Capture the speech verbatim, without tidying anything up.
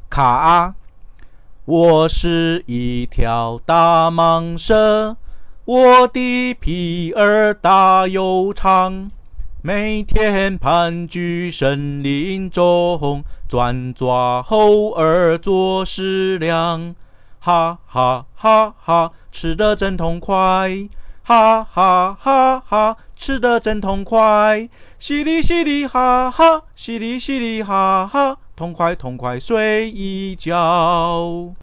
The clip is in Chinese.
卡！我是一条大蟒蛇，我的皮儿大又长，每天盘踞森林中，专抓猴儿做食粮。哈哈哈哈，吃得真痛快！哈哈哈哈，吃得真痛快！淅沥淅沥哈哈，淅沥淅沥哈哈，痛快痛快睡一觉。